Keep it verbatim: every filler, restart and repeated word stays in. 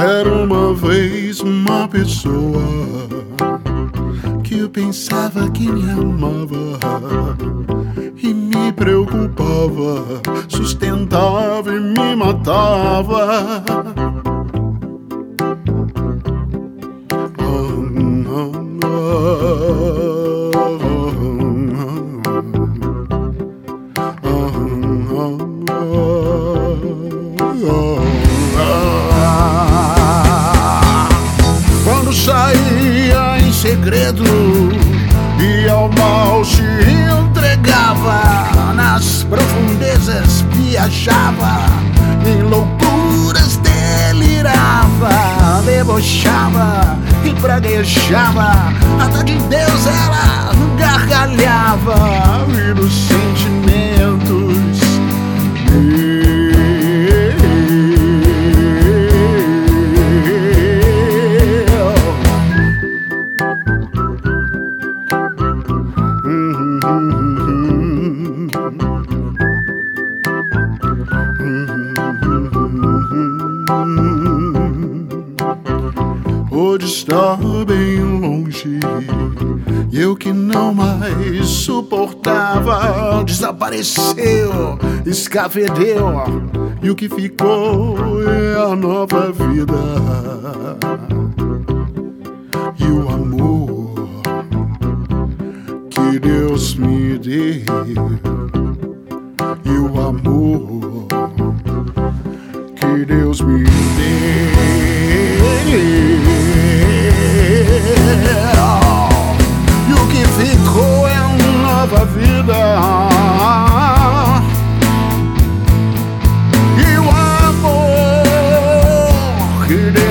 Era uma vez uma pessoa que eu pensava que me amava e me preocupava, sustentava e me matava. Quando saía em segredo e ao mal se entregava, nas profundezas viajava, em loucuras delirava, debochava e praguejava, até de Deus ela gargalhava, e dos sentimentos hoje está bem longe, e eu que não mais suportava desapareceu, escafedeu, e o que ficou é a nova vida e o amor que Deus me deu, e o amor que Deus me deu. E o que ficou é uma nova vida e o amor que Deus